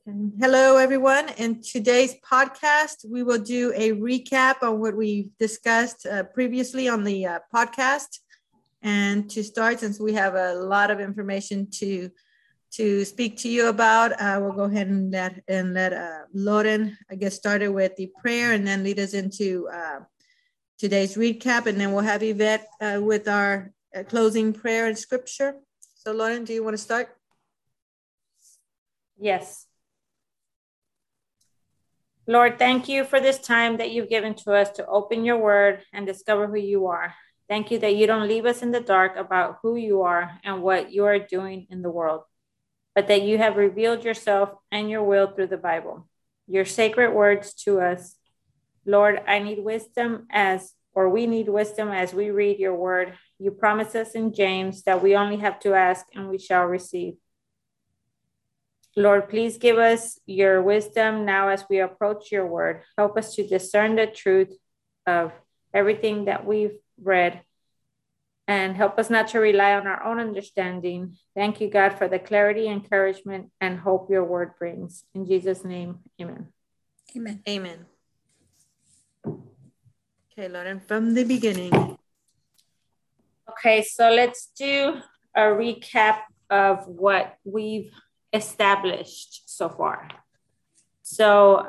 Hello, everyone. In today's podcast, we will do a recap on what we discussed previously on the podcast. And to start, since we have a lot of information to speak to you about, we'll go ahead and let Lauren get started with the prayer and then lead us into today's recap. And then we'll have Yvette with our closing prayer and scripture. So, Lauren, do you want to start? Yes. Lord, thank you for this time that you've given to us to open your word and discover who you are. Thank you that you don't leave us in the dark about who you are and what you are doing in the world, but that you have revealed yourself and your will through the Bible, your sacred words to us. Lord, we need wisdom as we read your word. You promise us in James that we only have to ask and we shall receive. Lord, please give us your wisdom now as we approach your word. Help us to discern the truth of everything that we've read and help us not to rely on our own understanding. Thank you, God, for the clarity, encouragement, and hope your word brings. In Jesus' name, amen. Amen. Amen. Okay, Lauren, from the beginning. Okay, so let's do a recap of what we've established so far. So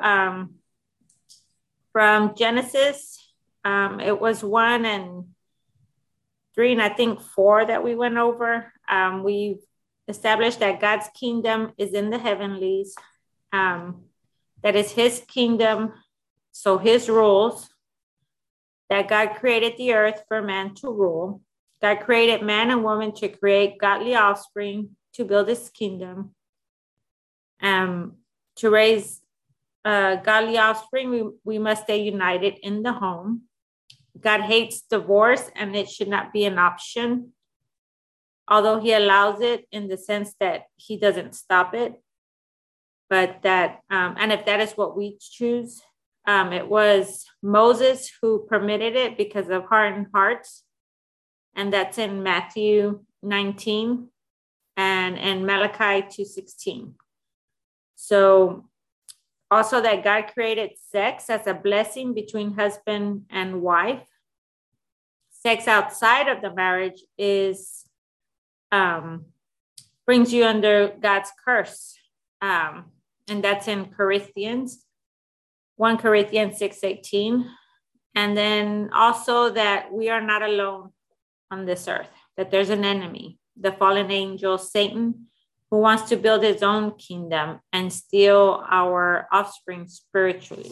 from Genesis, it was 1 and 3 and I think 4 that we went over. We've established that God's kingdom is in the heavenlies. That is his kingdom, so his rules. That God created the earth for man to rule. God created man and woman to create godly offspring to build his kingdom. To raise godly offspring, we must stay united in the home. God hates divorce and it should not be an option, although he allows it in the sense that he doesn't stop it. But that, and if that is what we choose, it was Moses who permitted it because of hardened hearts. And that's in Matthew 19 and in Malachi 2:16. So also that God created sex as a blessing between husband and wife. Sex outside of the marriage is brings you under God's curse. And that's in 1 Corinthians 6:18. And then also that we are not alone on this earth, that there's an enemy, the fallen angel, Satan, who wants to build his own kingdom and steal our offspring spiritually.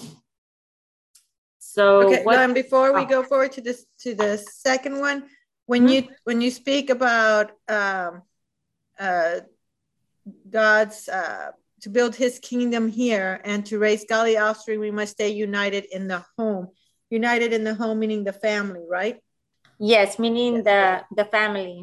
So, okay, and before we go forward to the second one, when you speak about God's to build his kingdom here and to raise godly offspring, we must stay united in the home. United in the home, meaning the family, right? Yes, meaning the family.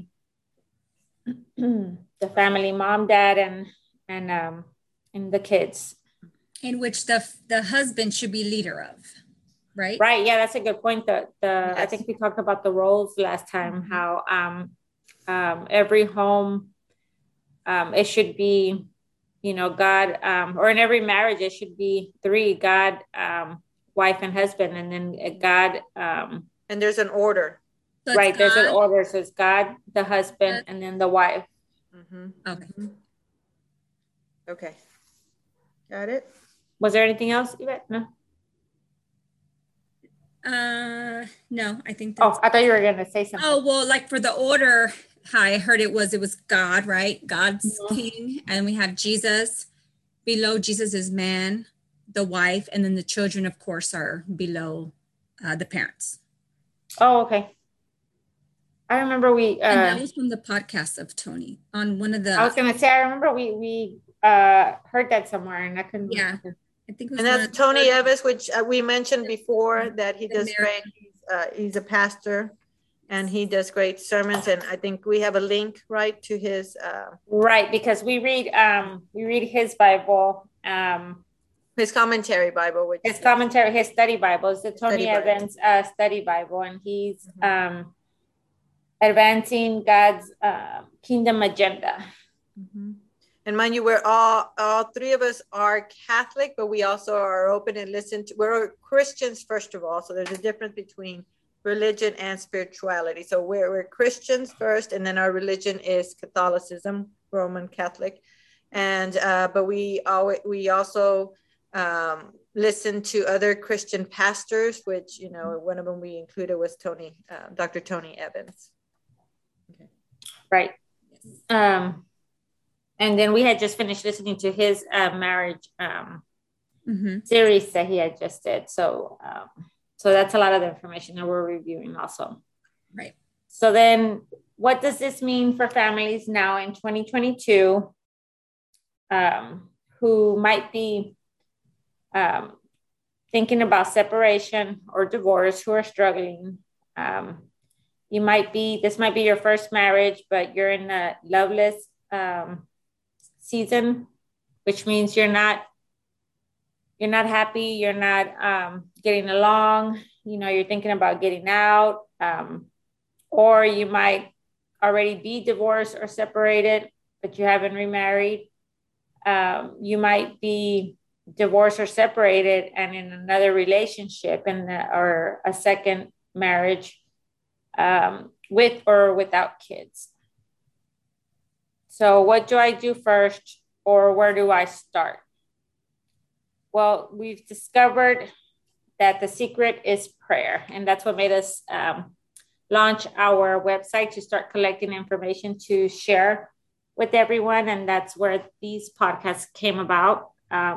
The family, mom, dad, and the kids. In which the husband should be leader of, right? Right. Yeah, that's a good point. Yes. I think we talked about the roles last time. How every home, it should be, God, or in every marriage it should be 3: God, wife, and husband, and then God. And there's an order. So right. There's an order. So it's God, the husband, and then the wife. Mm-hmm. Okay. Mm-hmm. Okay. Got it. Was there anything else, Yvette? No. No, I think that's... I thought you were going to say something. Oh, well, like for the order, how I heard it was God, right? God's king. And we have Jesus. Below Jesus is man, the wife, and then the children, of course, are below the parents. Oh, okay. I remember and that was from the podcast of Tony on one of the... I was going to say, I remember we heard that somewhere and I couldn't... Yeah. I think it was... And that's Tony Evans, which we mentioned before that he does great. He's a pastor and he does great sermons. And I think we have a link, right, to his... Right, because we read his Bible. His commentary Bible. His study Bible. It's the Tony Evans study Bible. And he's... advancing God's kingdom agenda. Mm-hmm. And mind you, we're all three of us are Catholic, but we also are open and listen to, we're Christians, first of all. So there's a difference between religion and spirituality. So we're Christians first, and then our religion is Catholicism, Roman Catholic. And, but we also listen to other Christian pastors, which, you know, one of them we included was Dr. Tony Evans. Okay. Right. And then we had just finished listening to his marriage series that he had just did. So, so that's a lot of the information that we're reviewing also. Right. So then what does this mean for families now in 2022 who might be thinking about separation or divorce, who are struggling? This might be your first marriage, but you're in a loveless season, which means you're not happy, you're not getting along, you know, you're thinking about getting out, or you might already be divorced or separated, but you haven't remarried. You might be divorced or separated and in another relationship or a second marriage with or without kids. So what do I do first, or where do I start? Well, we've discovered that the secret is prayer, and that's what made us launch our website to start collecting information to share with everyone, and that's where these podcasts came about.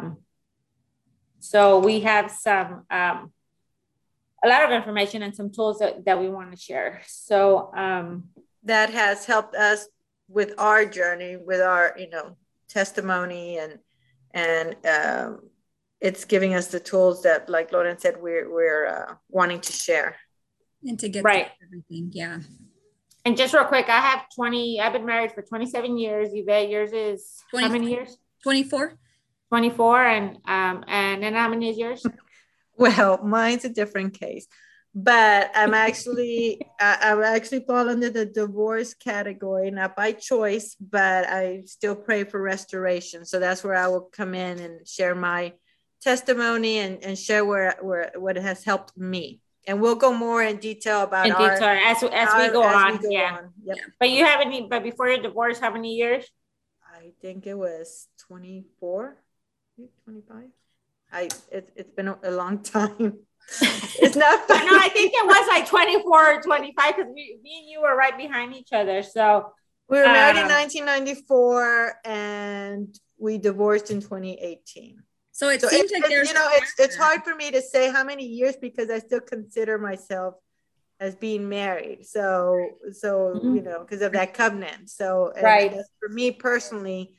So we have a lot of information and some tools that we want to share. So that has helped us with our journey, with our, you know, testimony, and it's giving us the tools that, like Lauren said, we're wanting to share and to get right everything. Yeah. And just real quick, I've been married for 27 years. Yvette, yours is 20, how many years? 24. 24, and then how many is yours? Well, mine's a different case, but I'm actually fall under the divorce category, not by choice, but I still pray for restoration. So that's where I will come in and share my testimony and share what has helped me. And we'll go more in detail about as we go on. Yep. Yeah. But before your divorce, how many years? I think it was 24, 25. It's been a long time. It's not funny. No, I think it was like 24 or 25 because me and you were right behind each other. So we were married in 1994 and we divorced in 2018. So it seems like there's, you know, it's hard for me to say how many years because I still consider myself as being married. So you know, because of that covenant. So right. For me personally,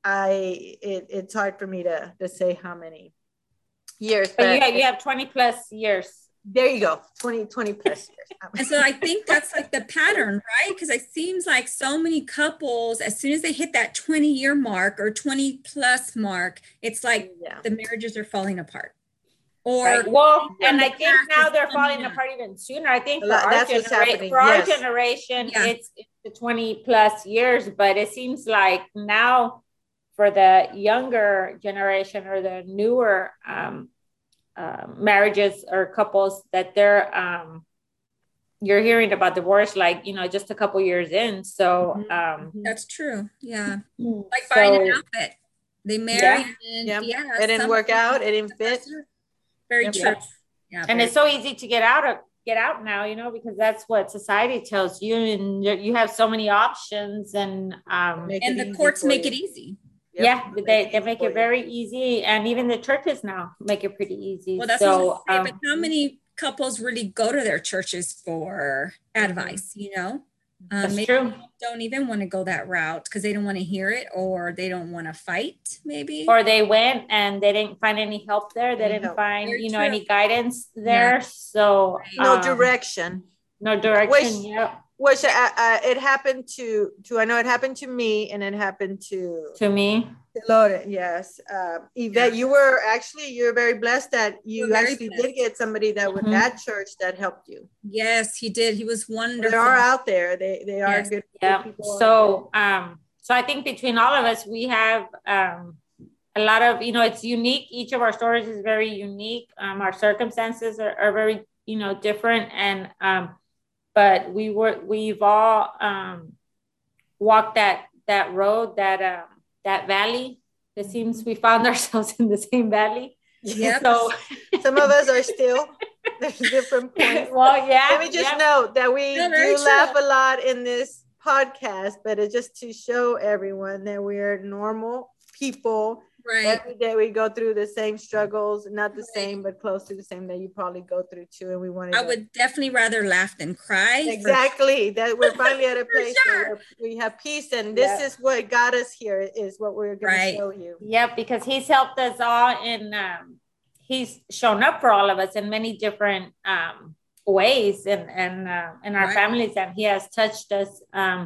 it's hard for me to say how many years. But you have 20 plus years. There you go, 20 plus years. And so I think that's like the pattern, right? Because it seems like so many couples, as soon as they hit that 20-year mark or 20 plus mark, it's like the marriages are falling apart. Or right. Well, and I think now they're falling apart even sooner. I think for our generation, it's the 20 plus years, but it seems like now for the younger generation or the newer marriages or couples that you're hearing about divorce, like, you know, just a couple years in. So that's true. Yeah. Like buying an outfit. They marry and it didn't work out. It didn't fit. Very true. Yeah, and it's so easy to get out now, you know, because that's what society tells you, and you have so many options, and the courts make it easy. Yep. They make it very easy, and even the churches now make it pretty easy. Well, that's what I say, but how many couples really go to their churches for advice, you know? That's true. Don't even want to go that route because they don't want to hear it, or they don't want to fight, maybe. Or they went and they didn't find any help there. They didn't find, any guidance there. Yeah. So no direction. No direction. Which it happened to I know it happened to me, and it happened to me. Lauren, yes. Yvette, you're very blessed that you actually did get somebody that with that church that helped you. Yes, he did. He was wonderful. They are out there. They are good, good people. So so I think between all of us, we have a lot of, it's unique. Each of our stories is very unique. Our circumstances are very, different. And, but we've all walked that road, that valley. It seems we found ourselves in the same valley. Yeah. So some of us are still, there's different points. Well, yeah. Let me just note that we do laugh a lot in this podcast, but it's just to show everyone that we're normal people. Right. Every day we go through the same struggles, not the same, but close to the same that you probably go through too. And we want to. I would definitely rather laugh than cry. Exactly. That we're finally at a place where we have peace, and this is what got us here. Is what we're going to show you. Yep, because he's helped us all, and he's shown up for all of us in many different ways, and in our families, and he has touched us,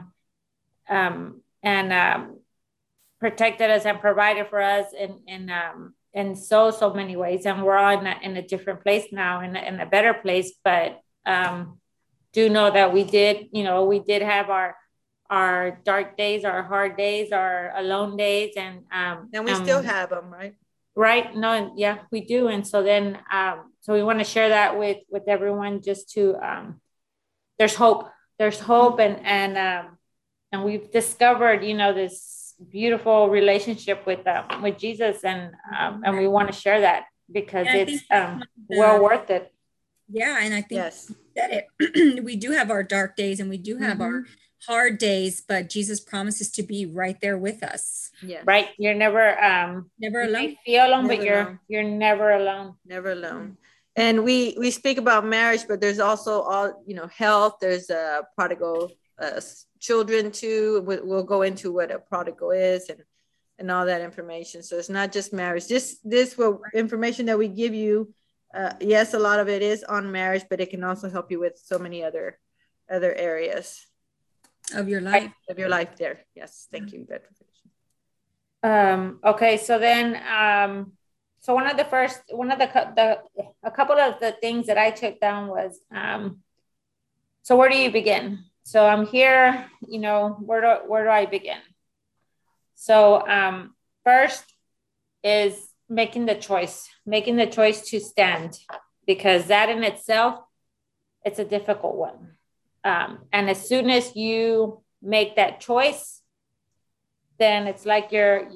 and protected us and provided for us in so many ways. And we're all in a different place now, in a better place. But do know that we did have our dark days, our hard days, our alone days, and we still have them, right? Right. No, yeah, we do. And so then, so we want to share that with everyone, just to, there's hope, and we've discovered, this beautiful relationship with Jesus, and we want to share that because it's well worth it. Yeah, and I think that we do have our dark days, and we do have our hard days, but Jesus promises to be right there with us. Yeah, right. You're never alone. You feel alone, but you're never alone. Never alone. And we speak about marriage, but there's also all health. There's a prodigal children too. We'll go into what a prodigal is and all that information. So it's not just marriage. This information that we give you, yes, a lot of it is on marriage, but it can also help you with so many other areas of your life. There. Yes, thank you. Okay, so then so a couple of the things that I took down was so where do you begin? So I'm here, where do I begin? So first is making the choice to stand, because that in itself, it's a difficult one. And as soon as you make that choice, then it's like you're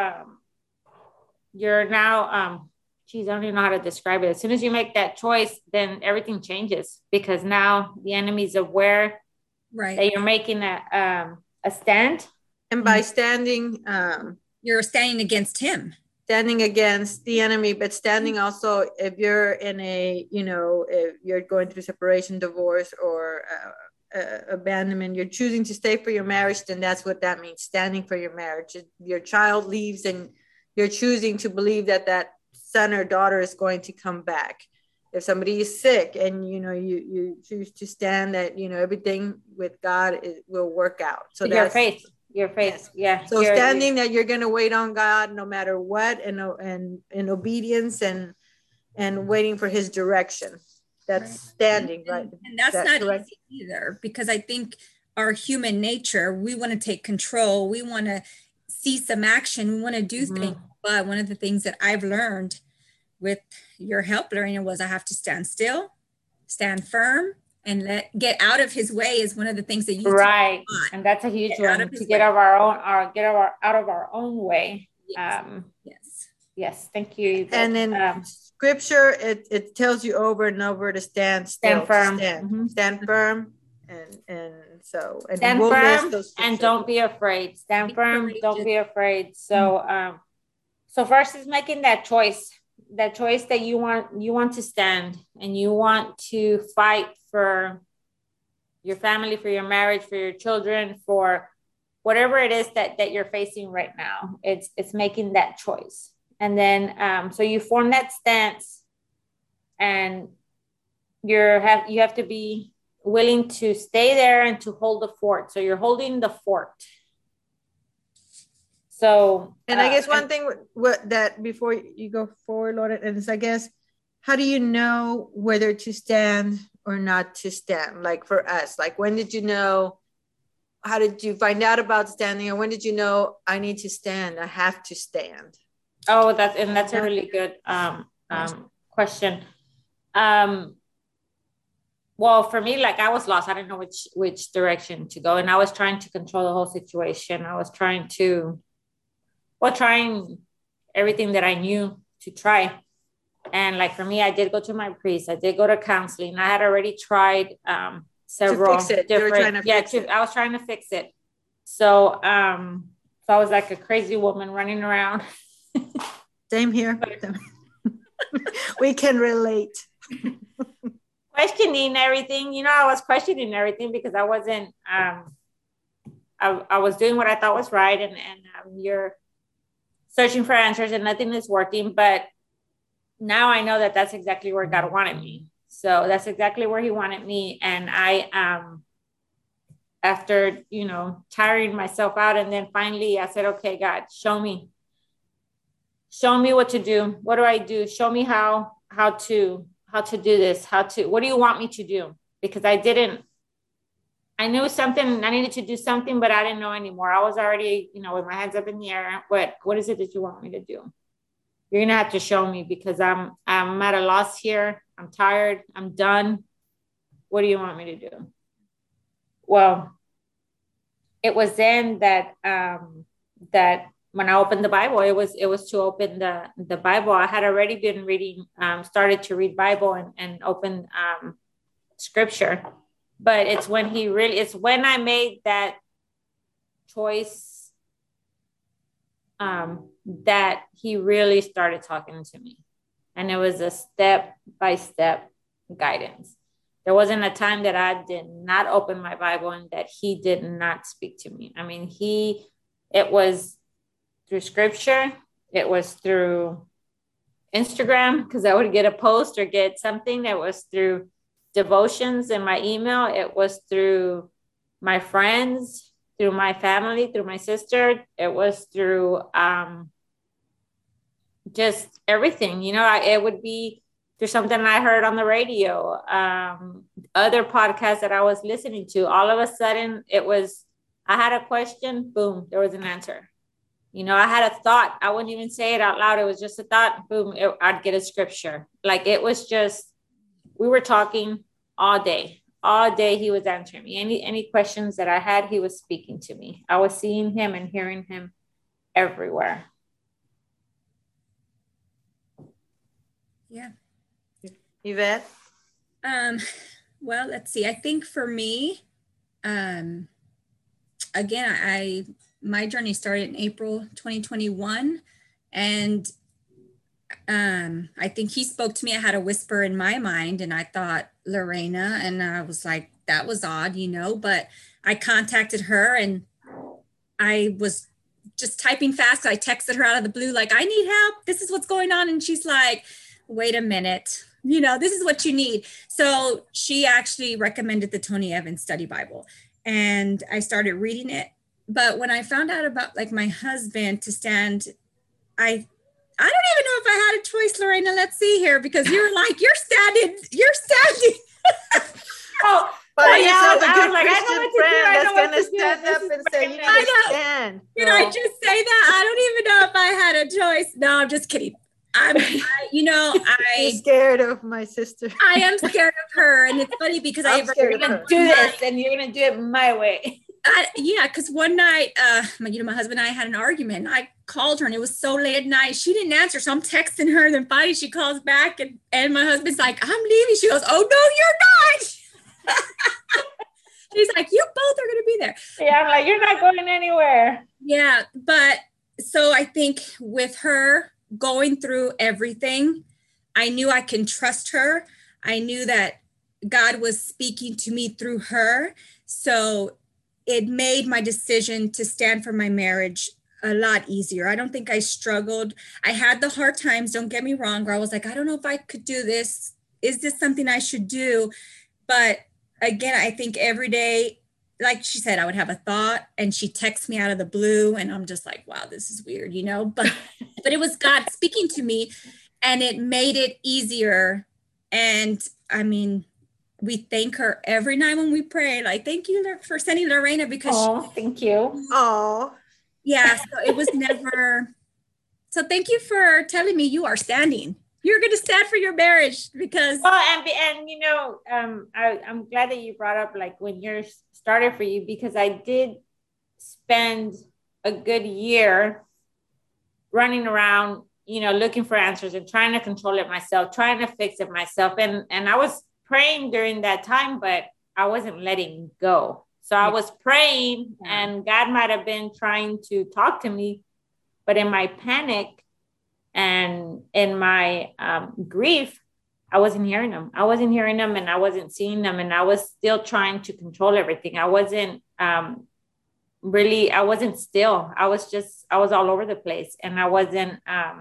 now, I don't even know how to describe it. As soon as you make that choice, then everything changes, because now the enemy's aware that you're making a stand. And by standing, you're standing against him. Standing against the enemy, but standing also if you're in if you're going through separation, divorce, or abandonment, you're choosing to stay for your marriage, then that's what that means, standing for your marriage. Your child leaves and you're choosing to believe that son or daughter is going to come back. If somebody is sick and you choose to stand that everything with God will work out. So that's your faith. Yeah. So standing that you're going to wait on God no matter what, and in obedience and waiting for his direction. That's standing, right? And that's not easy either, because I think our human nature, we want to take control. We want to see some action. We want to do things. But one of the things that I've learned with your help, Lorena, was I have to stand still, stand firm, and get out of his way is one of the things that you and that's a huge one, to get out of our own way. Yes, thank you. And then scripture, it tells you over and over to stand still, firm, stand firm, and stand firm, and don't be afraid. Stand firm, don't be afraid. So so first is making that choice that you want to stand, and you want to fight for your family, for your marriage, for your children, for whatever it is that you're facing right now. It's making that choice. And then so you form that stance, and you have to be willing to stay there and to hold the fort. So you're holding the fort. So, and I guess one thing that before you go forward, Lord, and it's, I guess, how do you know whether to stand or not to stand? Like for us, like when did you know how did you find out about standing, and when did you know I need to stand? I have to stand. Oh, that's a really good question. Well, for me, like I was lost. I didn't know which direction to go, and I was trying to control the whole situation. I was trying everything that I knew to try. And like for me, I did go to my priest. I did go to counseling. I had already tried several different. I was trying to fix it. So I was like a crazy woman running around. Same here. We can relate. Questioning everything, I was questioning everything because I wasn't. I was doing what I thought was right, and you're searching for answers, and nothing is working. But now I know that that's exactly where God wanted me. So that's exactly where He wanted me, and I after tiring myself out, and then finally I said, okay, God, show me what to do. What do I do? Show me how to do this, what do you want me to do? Because I knew something, I needed to do something, but I didn't know anymore. I was already, with my hands up in the air. What is it that you want me to do? You're going to have to show me, because I'm at a loss here. I'm tired. I'm done. What do you want me to do? Well, it was then that when I opened the Bible, it was to open the Bible. I had already been reading, started to read Bible and open scripture, but it's when I made that choice that He really started talking to me. And it was a step-by-step guidance. There wasn't a time that I did not open my Bible and that He did not speak to me. I mean, it was through scripture. It was through Instagram, because I would get a post or get something. It was through devotions in my email. It was through my friends, through my family, through my sister. It was through just everything. It would be through something I heard on the radio, other podcasts that I was listening to. All of a sudden, I had a question, boom, there was an answer. I had a thought. I wouldn't even say it out loud. It was just a thought. Boom, I'd get a scripture. Like it was just, we were talking all day. All day He was answering me. Any questions that I had, He was speaking to me. I was seeing Him and hearing Him everywhere. Yeah. Yvette? Well, let's see. I think for me, again, my journey started in April 2021, and I think He spoke to me. I had a whisper in my mind, and I thought Lorena, and I was like, that was odd, but I contacted her, and I was just typing fast. I texted her out of the blue, like, I need help. This is what's going on. And she's like, wait a minute, this is what you need. So she actually recommended the Tony Evans Study Bible, and I started reading it. But when I found out about like my husband to stand, I don't even know if I had a choice, Lorena. Let's see here, because you were like, you're standing. Oh, but yeah, yourself a good like, Christian friend that's going to stand up and say, you need to stand. Did I just say that? I don't even know if I had a choice. No, I'm just kidding. I'm scared of my sister. I am scared of her. And it's funny because you're going to do this and you're going to do it my way. Because one night, my husband and I had an argument. I called her and it was so late at night. She didn't answer. So I'm texting her. And then finally she calls back and my husband's like, I'm leaving. She goes, oh, no, you're not. She's like, you both are going to be there. Yeah, I'm like, you're not going anywhere. Yeah. But so I think with her going through everything, I knew I can trust her. I knew that God was speaking to me through her. So it made my decision to stand for my marriage a lot easier. I don't think I struggled. I had the hard times, don't get me wrong, where I was like, I don't know if I could do this. Is this something I should do? But again, I think every day, like she said, I would have a thought and she texts me out of the blue and I'm just like, wow, this is weird, but it was God speaking to me and it made it easier. And I mean, we thank her every night when we pray. Like, thank you for sending Lorena, because thank you. Oh, yeah, so it was never. So thank you for telling me you are standing. You're going to stand for your marriage, because. Well, and you know, I'm glad that you brought up like when yours started for you, because I did spend a good year running around, you know, looking for answers and trying to control it myself, trying to fix it myself. And I was praying during that time, but I wasn't letting go. So I was praying, and God might have been trying to talk to me, but in my panic and in my grief, I wasn't hearing them. I wasn't hearing them, and I wasn't seeing them. And I was still trying to control everything. I wasn't I wasn't still. I was all over the place, and I wasn't,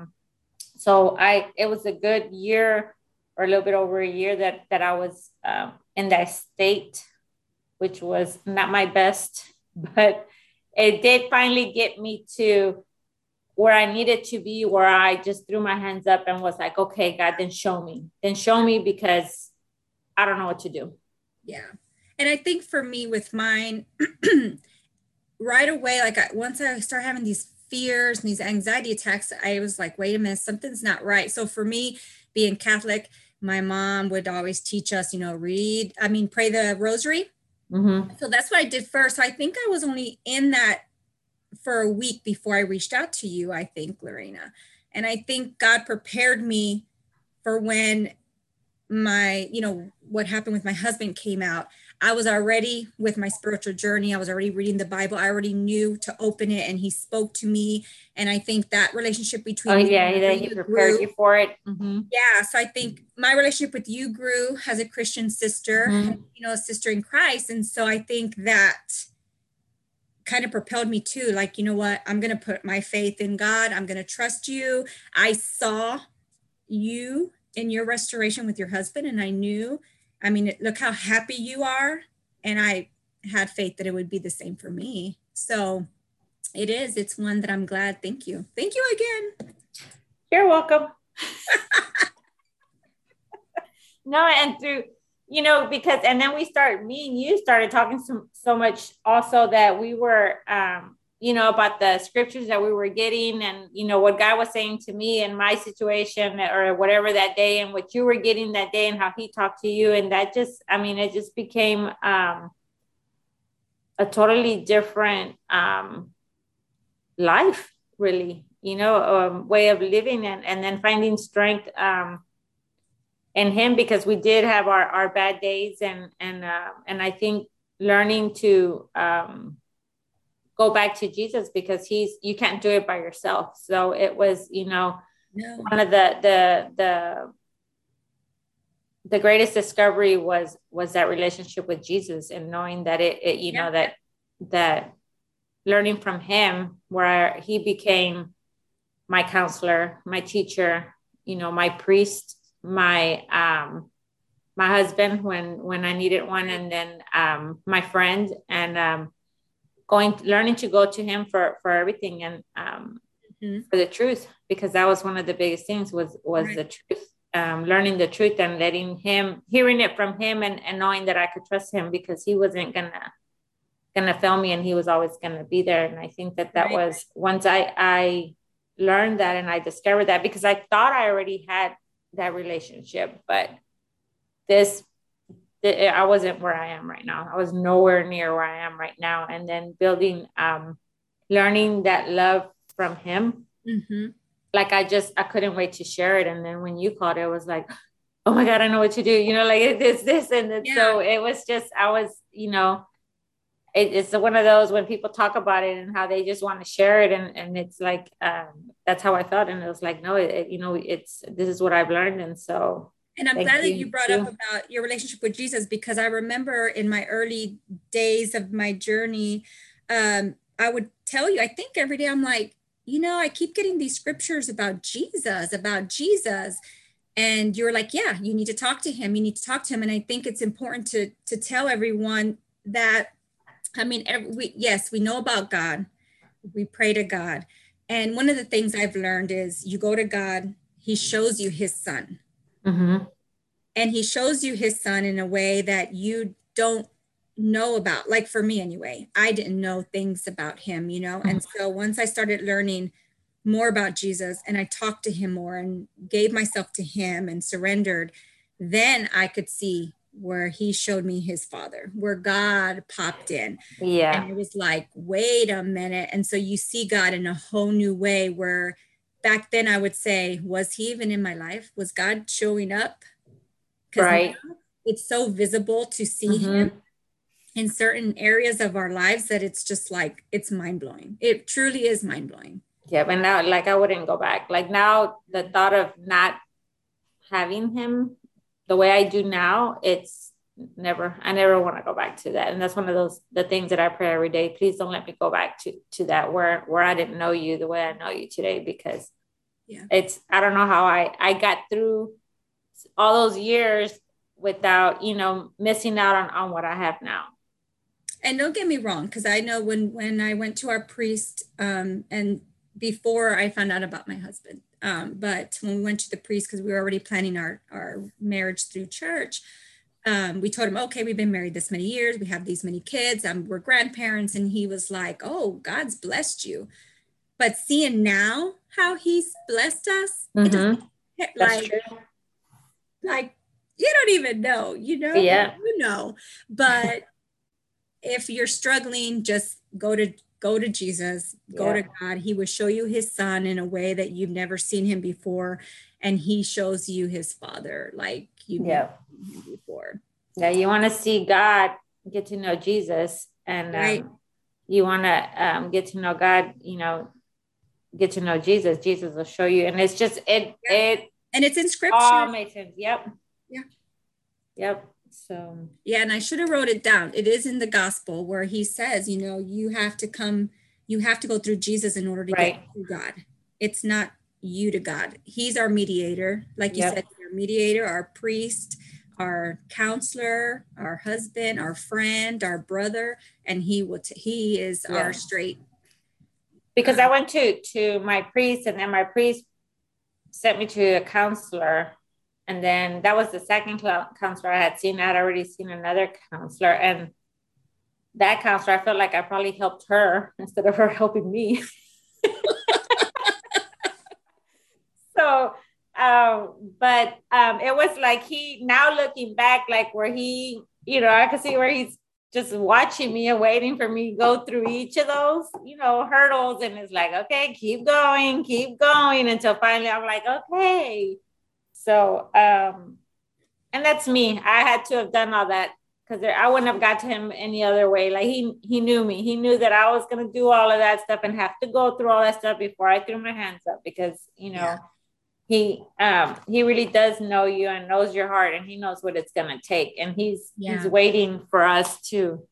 it was a good year, or a little bit over a year, that I was in that state, which was not my best, but it did finally get me to where I needed to be, where I just threw my hands up and was like, okay, God, then show me, because I don't know what to do. Yeah. And I think for me with mine, right away, like once I started having these fears and these anxiety attacks, I was like, wait a minute, something's not right. So for me, being Catholic, my mom would always teach us, pray the rosary. Mm-hmm. So that's what I did first. So I think I was only in that for a week before I reached out to you, I think, Lorena. And I think God prepared me for when what happened with my husband came out. I was already with my spiritual journey. I was already reading the Bible. I already knew to open it, and he spoke to me. And I think that relationship between he prepared you for it. Mm-hmm. Yeah. So I think my relationship with you grew as a Christian sister, mm-hmm. A sister in Christ. And so I think that kind of propelled me to, like, you know what, I'm going to put my faith in God. I'm going to trust you. I saw you in your restoration with your husband, and I knew, look how happy you are. And I had faith that it would be the same for me. So it's one that I'm glad. Thank you again. You're welcome. No, and through, because, and then me and you started talking so much also, that we were, about the scriptures that we were getting, and, what God was saying to me in my situation or whatever that day, and what you were getting that day, and how he talked to you. And that just, it just became a totally different life, really, way of living, and then finding strength in him, because we did have our bad days, and I think learning to go back to Jesus, because you can't do it by yourself. So it was, one of the greatest discovery was that relationship with Jesus, and knowing that that learning from him, where he became my counselor, my teacher, my priest, my husband when I needed one, and then my friend, and learning to go to him for everything, and for the truth, because that was one of the biggest things was right. The truth, learning the truth, and hearing it from him, and knowing that I could trust him, because he wasn't gonna fail me, and he was always gonna be there. And I think that right. was, once I learned that, and I discovered that, because I thought I already had that relationship, but I wasn't where I am right now. I was nowhere near where I am right now. And then building, learning that love from him. Mm-hmm. Like I couldn't wait to share it. And then when you called, it was like, oh my God, I know what to do. Like this. And yeah. So it was just, it's one of those when people talk about it and how they just want to share it. And it's like, that's how I felt. And it was like, no, this is what I've learned. And so. And I'm glad that you brought up about your relationship with Jesus, because I remember in my early days of my journey, I would tell you, I think every day I'm like, I keep getting these scriptures about Jesus. And you're like, yeah, you need to talk to him. And I think it's important to tell everyone that, we know about God. We pray to God. And one of the things I've learned is you go to God, he shows you his son. Mm-hmm. And he shows you his son in a way that you don't know about. Like for me anyway, I didn't know things about him, you know? And so once I started learning more about Jesus and I talked to him more and gave myself to him and surrendered, then I could see where he showed me his father, where God popped in. Yeah. And it was like, wait a minute. And so you see God in a whole new way, where back then I would say, was he even in my life? Was God showing up? Because Right. it's so visible to see him in certain areas of our lives that it's just like, it's mind-blowing. It truly is mind-blowing. Yeah, but now, like, I wouldn't go back. Like now, the thought of not having him the way I do now, it's I never want to go back to that. And that's one of the things that I pray every day. Please don't let me go back to that where I didn't know you the way I know you today, because I don't know how I got through all those years without, missing out on what I have now. And don't get me wrong, because I know when I went to our priest, and before I found out about my husband, but when we went to the priest, because we were already planning our marriage through church, we told him, okay, we've been married this many years, we have these many kids, we're grandparents, and he was like, oh, God's blessed you. But seeing now how he's blessed us, it doesn't, like you don't even know, Yeah. you know, but if you're struggling, just go to Jesus, go to God. He will show you his son in a way that you've never seen him before. And he shows you his father like you've never seen him before. Yeah, you want to see God, get to know Jesus, and you want to get to know God, get to know Jesus. Jesus will show you. And it's just, and it's in scripture. All makes sense. Yep. Yeah. Yep. So and I should have wrote it down. It is in the gospel where he says, you have to go through Jesus in order to get to God. It's not you to God. He's our mediator. Like you said, our mediator, our priest, our counselor, our husband, our friend, our brother, and he is our straight. Because I went to my priest, and then my priest sent me to a counselor. And then that was the second counselor I had seen. I had already seen another counselor. And that counselor, I felt like I probably helped her instead of her helping me. So, but it was like now looking back, like where I could see where he's just watching me and waiting for me to go through each of those, hurdles. And it's like, okay, keep going until finally I'm like, okay. So, and that's me. I had to have done all that because I wouldn't have got to him any other way. Like he knew me. He knew that I was going to do all of that stuff and have to go through all that stuff before I threw my hands up, because, he really does know you and knows your heart, and he knows what it's going to take. And he's waiting for us to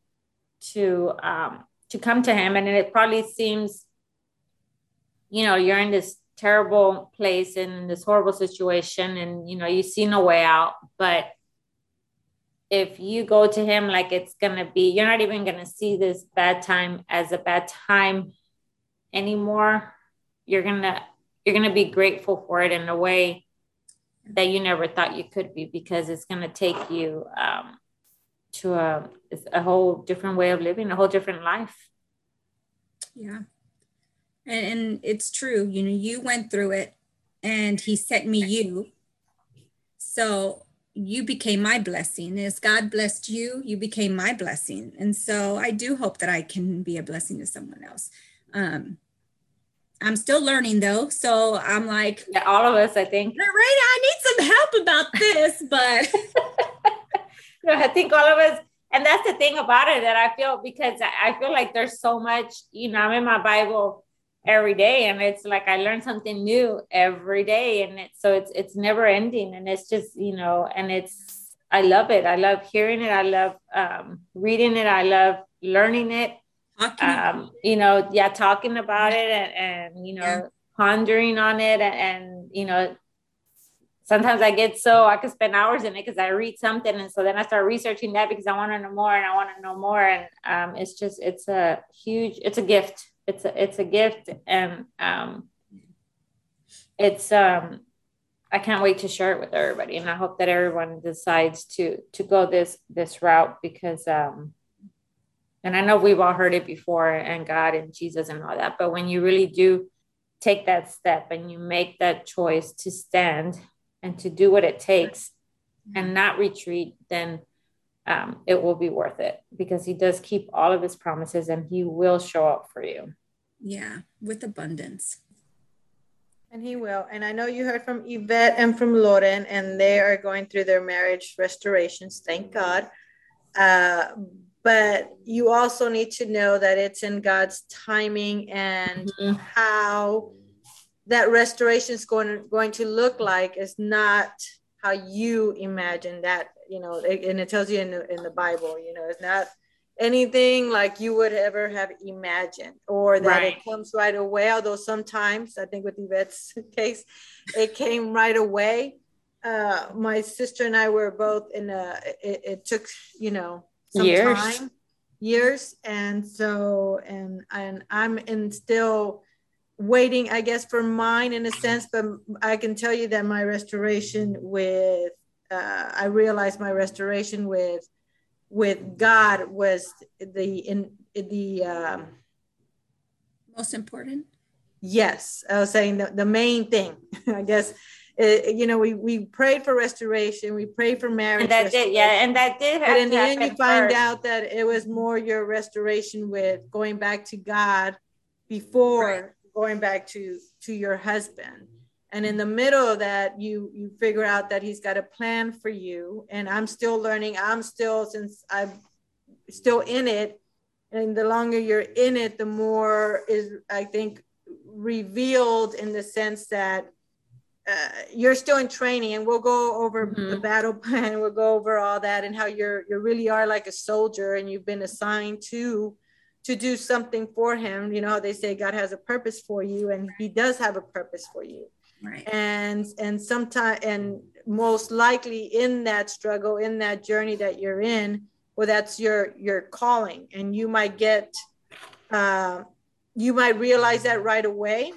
come to him. And it probably seems, you're in this terrible place in this horrible situation, and you see no way out. But if you go to him, like it's gonna be, you're not even gonna see this bad time as a bad time anymore. You're gonna be grateful for it in a way that you never thought you could be, because it's gonna take you to a whole different way of living, a whole different life. Yeah. And it's true, you went through it, and he sent me you. So you became my blessing. As God blessed you, you became my blessing. And so I do hope that I can be a blessing to someone else. I'm still learning though. So I'm like, all of us, I think. Right, I need some help about this, but I think all of us. And that's the thing about it that I feel, because I feel like there's so much, I'm in my Bible every day, and it's like I learn something new every day, and it's never ending, and it's just and I love it. I love hearing it. I love reading it. I love learning it. Talking about it and pondering on it, and sometimes I get I could spend hours in it because I read something, and so then I start researching that because I want to know more, and it's a gift. It's a gift, and it's I can't wait to share it with everybody. And I hope that everyone decides to go this route, because and I know we've all heard it before, and God and Jesus and all that, but when you really do take that step and you make that choice to stand and to do what it takes and not retreat, then it will be worth it, because he does keep all of his promises and he will show up for you. Yeah, with abundance. And he will. And I know you heard from Yvette and from Lauren, and they are going through their marriage restorations. Thank God. But you also need to know that it's in God's timing, and how that restoration is going to look like is not how you imagine that, and it tells you in the Bible, it's not anything like you would ever have imagined, or that it comes right away. Although sometimes, I think with Yvette's case, it came right away. My sister and I were both it took, some years. And so, and I'm still waiting, I guess, for mine in a sense, but I can tell you that my restoration I realized my restoration with God was the most important. Yes, I was saying the main thing, I guess. We prayed for restoration, we prayed for marriage, and that did, and that did happen. But in the end, you find out that it was more your restoration with going back to God before going back to your husband. And in the middle of that, you figure out that he's got a plan for you. And I'm still learning. Since I'm still in it, and the longer you're in it, the more is, I think, revealed, in the sense that you're still in training, and we'll go over the battle plan. We'll go over all that, and how you really are like a soldier, and you've been assigned to do something for him. You know how they say God has a purpose for you, and he does have a purpose for you. Right. And sometimes, and most likely in that struggle, in that journey that you're in, well, that's your calling, and you might realize that right away.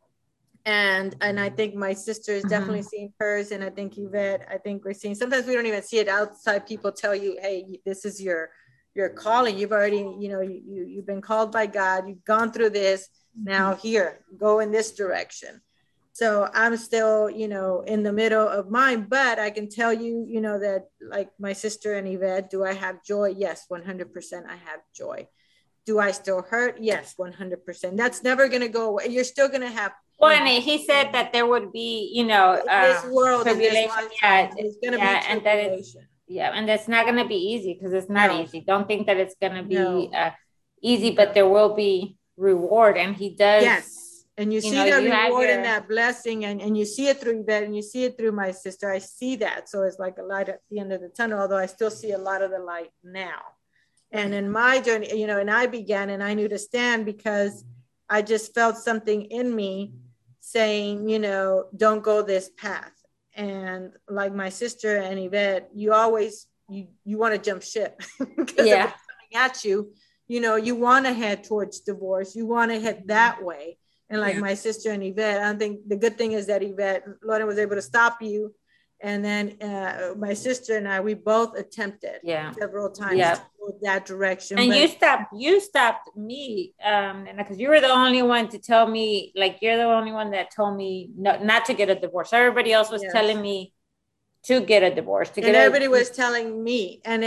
And I think my sister is definitely seeing hers, and I think Yvette, I think we're seeing, sometimes we don't even see it outside. People tell you, hey, this is your calling. You've already, you've been called by God. You've gone through this. Now here, go in this direction. So I'm still, in the middle of mine, but I can tell you, that like my sister and Yvette, do I have joy? Yes, 100% I have joy. Do I still hurt? Yes, 100%. That's never going to go away. You're still going to have. Well, and he said that there would be, this world, tribulation. It's going to be tribulation. And that and that's not going to be easy, because it's not easy. Don't think that it's going to be easy, but there will be reward, and he does. Yes. And you see that reward and that blessing, and you see it through Yvette, and you see it through my sister. I see that. So it's like a light at the end of the tunnel, although I still see a lot of the light now. And in my journey, and I began, and I knew to stand, because I just felt something in me saying, don't go this path. And like my sister and Yvette, you always, you want to jump ship. Because if it's coming at you, you want to head towards divorce. You want to head that way. And like my sister and Yvette, I think the good thing is that Yvette, Lauren, was able to stop you. And then my sister and I, we both attempted several times to go that direction. And you stopped me, because you were the only one to tell me, like, you're the only one that told me not to get a divorce. Everybody else was telling me to get a divorce. Everybody was telling me, and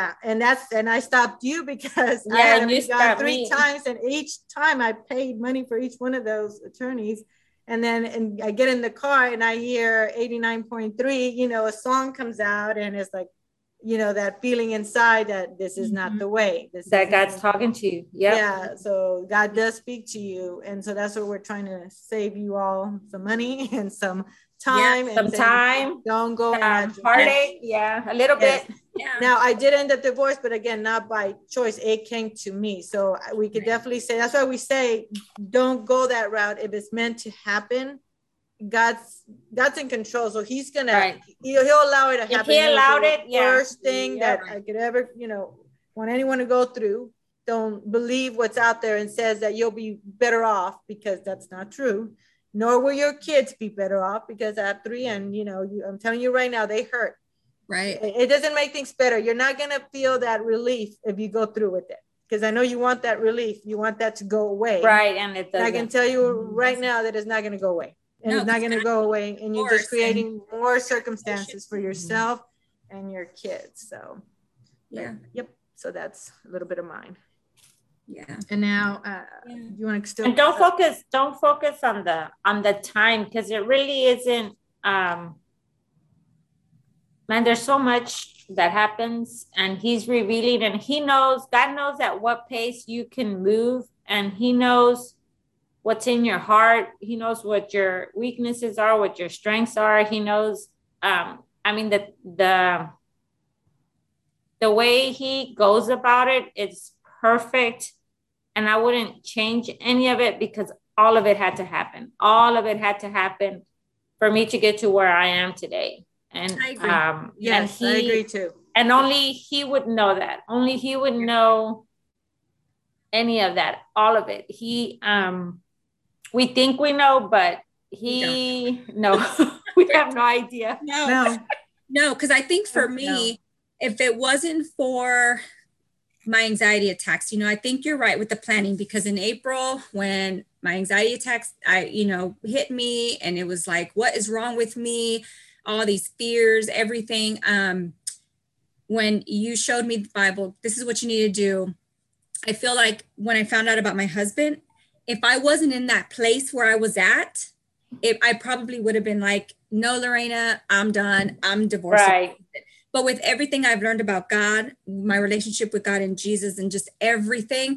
I stopped you, because I had gone 3 times, and each time I paid money for each one of those attorneys. And then I get in the car and I hear 89.3, a song comes out, and it's like, that feeling inside that this is not the way. That God's talking to you. Yep. Yeah. So God does speak to you. And so that's what we're trying to save you all some money and some time. Some time. Don't go in that heartache. Yeah. A little bit. Yeah. Now I did end up divorced, but again, not by choice. It came to me. So we could definitely say, that's why we say, don't go that route. If it's meant to happen, God's in control. So he's going to, he'll allow it to happen. If he allowed it, First thing that I could ever, want anyone to go through. Don't believe what's out there and says that you'll be better off, because that's not true. nor will your kids be better off, because I have 3, and I'm telling you right now, they hurt. Right. It doesn't make things better. You're not going to feel that relief if you go through with it, because I know you want that relief. You want that to go away. Right. And it doesn't. I can tell you right now that it's not going to go away. And it's not going to go away. And you're just creating more circumstances for yourself and your kids. So, yeah. Yep. So that's a little bit of mine. Yeah. And now you want to still. And don't focus on the time, because it really isn't, man, there's so much that happens, and he's revealing, and God knows at what pace you can move, and he knows what's in your heart. He knows what your weaknesses are, what your strengths are. He knows, the way he goes about it, it's perfect. And I wouldn't change any of it, because all of it had to happen. All of it had to happen for me to get to where I am today. And I agree. Yes, I agree too. And only he would know that. Only he would know any of that, all of it. We think we know, but we have no idea. No, because I think for me, if it wasn't for my anxiety attacks, I think you're right with the planning, because in April, when my anxiety attacks, hit me, and it was like, what is wrong with me? All these fears, everything. When you showed me the Bible, this is what you need to do. I feel like when I found out about my husband, if I wasn't in that place where I was at, I probably would have been like, no, Lorena, I'm done. I'm divorced. Right. But with everything I've learned about God, my relationship with God and Jesus, and just everything,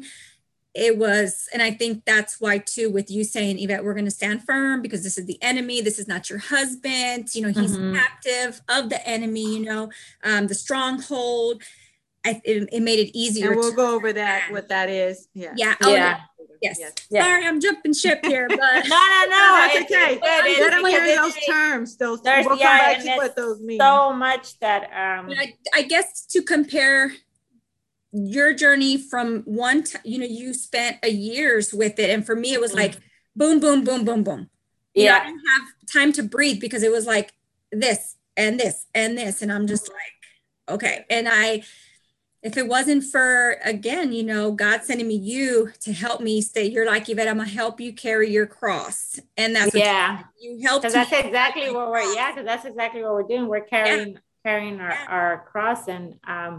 and I think that's why too, with you saying, Yvette, we're going to stand firm, because this is the enemy. This is not your husband. He's captive of the enemy, the stronghold. It made it easier. And we'll go over that, what that is. Yeah. Yeah. Yes. Yeah. Sorry, I'm jumping ship here, but no, that's okay. Let them hear those terms. We'll come back to what those mean. So much that I guess to compare your journey from one, you spent a years with it, and for me it was like boom, boom, boom, boom, boom. I didn't have time to breathe, because it was like this and this and this, and I'm just like, okay. And if it wasn't for, again, God sending me you to help me stay, you're like, Yvette, I'm gonna help you carry your cross. And that's you help. Because that's exactly what we're doing. We're carrying our cross, and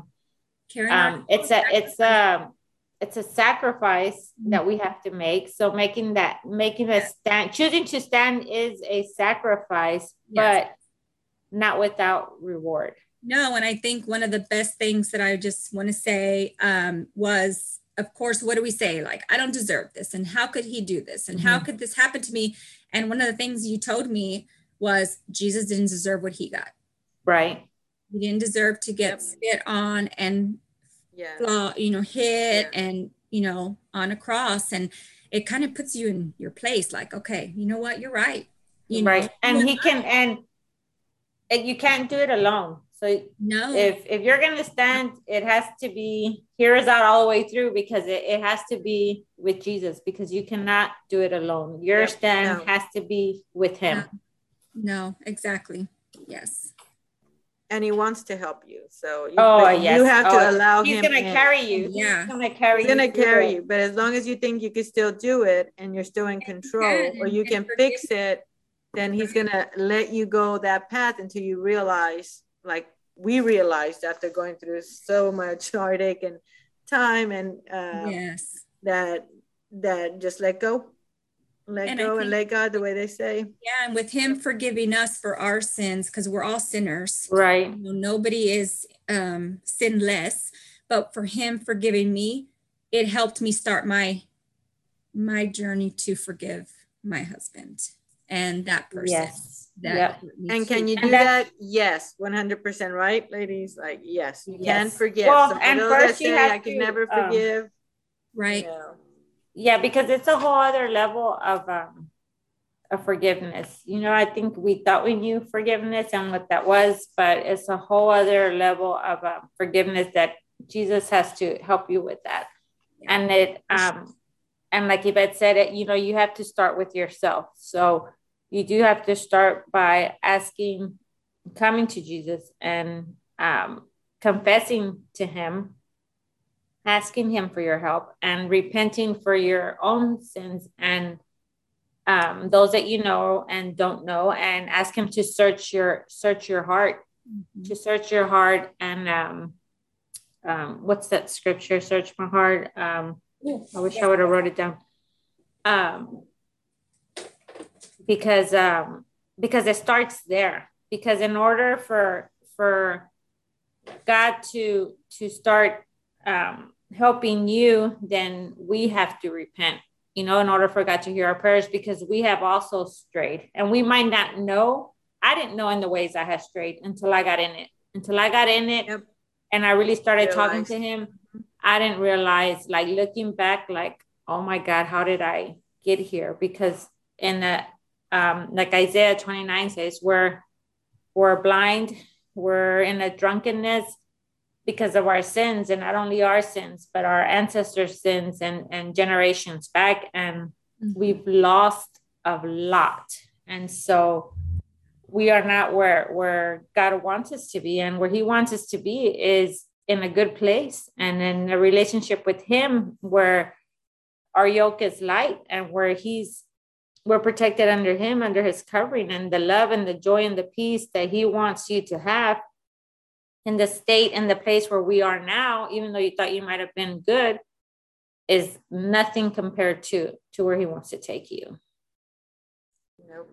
it's a sacrifice that we have to make. So making a stand, choosing to stand is a sacrifice, but not without reward. No, and I think one of the best things that I just want to say was, of course, what do we say? Like, I don't deserve this. And how could he do this? And how could this happen to me? And one of the things you told me was Jesus didn't deserve what he got. Right. He didn't deserve to get spit on and, hit and, on a cross. And it kind of puts you in your place. Like, okay, you know what? You're right. Right. And he can, and you can't do it alone. So no, if you're going to stand, it has to be, hear us out all the way through, because it has to be with Jesus, because you cannot do it alone. Your stand has to be with him. No, exactly. Yes. And he wants to help you. So you have to allow him. He's going to carry you. Yeah. He's going to carry you. He's going to carry you. But as long as you think you can still do it, and you're still in control, or you can fix it, then he's going to let you go that path until you realize, like we realized after going through so much heartache and time, and that just let go and let God, the way they say. Yeah, and with him forgiving us for our sins, because we're all sinners, right? Nobody is sinless, but for him forgiving me, it helped me start my journey to forgive my husband and that person. Yes. And can you do that? Yes, 100%, right, ladies? Like, yes, you can forgive. Well, so and first you have I can never forgive. Right. Yeah, because it's a whole other level of forgiveness. I think we thought we knew forgiveness and what that was, but it's a whole other level of forgiveness that Jesus has to help you with that. And And like Yvette said, it, you know, you have to start with yourself. So you do have to start by asking, coming to Jesus and confessing to him, asking him for your help, and repenting for your own sins and those that you know and don't know, and ask him to search your heart, to search your heart. And what's that scripture? Search my heart. I wish I would have wrote it down. Because it starts there. Because in order for God to start helping you, then we have to repent, you know, in order for God to hear our prayers, because we have also strayed, and we might not know. I didn't know in the ways I had strayed until I got in it. Yep. And I really started talking to him. I didn't realize, like, looking back, like, oh my God, how did I get here? Because in the like Isaiah 29 says, we're blind, we're in a drunkenness because of our sins, and not only our sins, but our ancestors' sins and generations back. And we've lost a lot. And so we are not where God wants us to be. And where he wants us to be is in a good place and in a relationship with him, where our yoke is light and where we're protected under him, under his covering, and the love and the joy and the peace that he wants you to have. In the state and the place where we are now, even though you thought you might have been good, is nothing compared to where he wants to take you. Nope.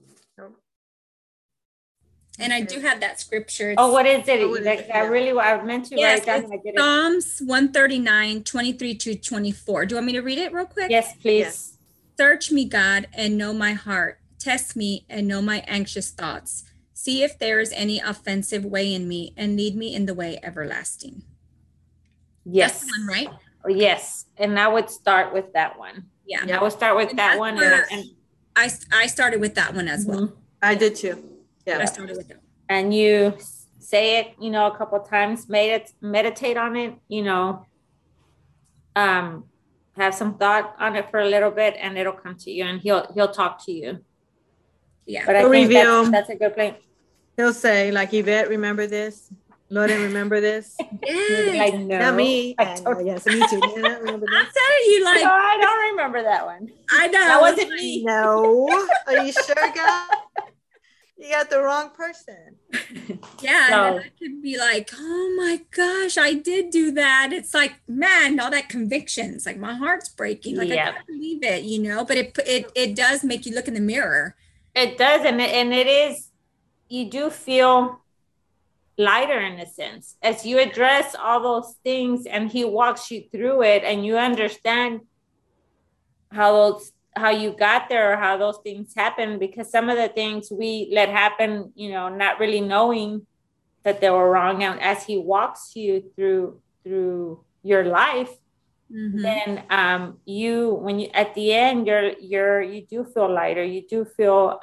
And I do have that scripture. What is it? I meant to write it down. Psalms 139, 23 to 24. Do you want me to read it real quick? Yes, please. Yes. Search me, God, and know my heart. Test me and know my anxious thoughts. See if there is any offensive way in me, and lead me in the way everlasting. Yes. That's the one, right? Yes. And I would start with that one. Yeah. I would start with that one. And I started with that one as well. I did too. Yeah. I started with that. And you say it, you know, a couple of times, meditate on it, you know, have some thought on it for a little bit, and it'll come to you, and he'll talk to you. Yeah. But I think that's a good point. He'll say, like, Yvette, remember this? Loren, remember this? Yes. Like, no. Not me. Yes, me too. Remember this? I'm telling you, like, no, I don't remember that one. I know. That wasn't me. No. Are you sure, God? You got the wrong person. Yeah, and I could be like, oh my gosh, I did do that. It's like, man, all that conviction. It's like my heart's breaking. Like, I can't believe it, you know. But it does make you look in the mirror. It does, and it is. You do feel lighter in a sense as you address all those things, and he walks you through it, and you understand how you got there, or how those things happen, because some of the things we let happen, you know, not really knowing that they were wrong. And as he walks you through your life, then when you at the end, you do feel lighter, you do feel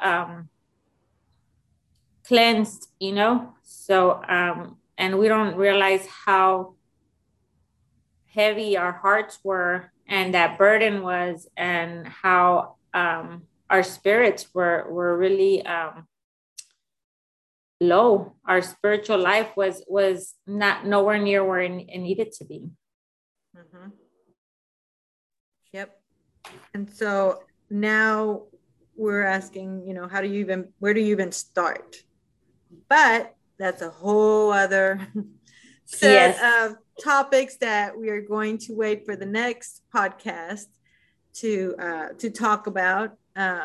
cleansed, you know. So and we don't realize how heavy our hearts were, and that burden was, and how our spirits were really low. Our spiritual life was not nowhere near where it needed to be. Mm-hmm. Yep. And so now we're asking, you know, where do you even start? But that's a whole other set of topics that we are going to wait for the next podcast to talk about.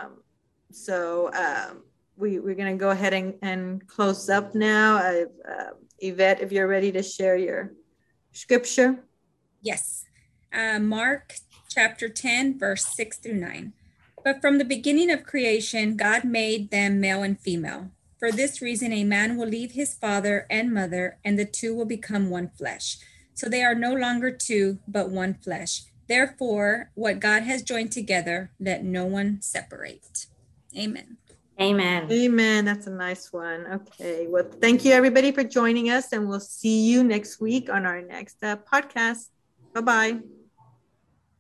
We're going to go ahead and close up now. Yvette, if you're ready to share your scripture. Yes. Mark chapter 10, verse 6 through 9. But from the beginning of creation, God made them male and female. For this reason, a man will leave his father and mother, and the two will become one flesh. So they are no longer two, but one flesh. Therefore, what God has joined together, let no one separate. Amen. Amen. Amen. That's a nice one. Okay. Well, thank you, everybody, for joining us, and we'll see you next week on our next podcast. Bye-bye.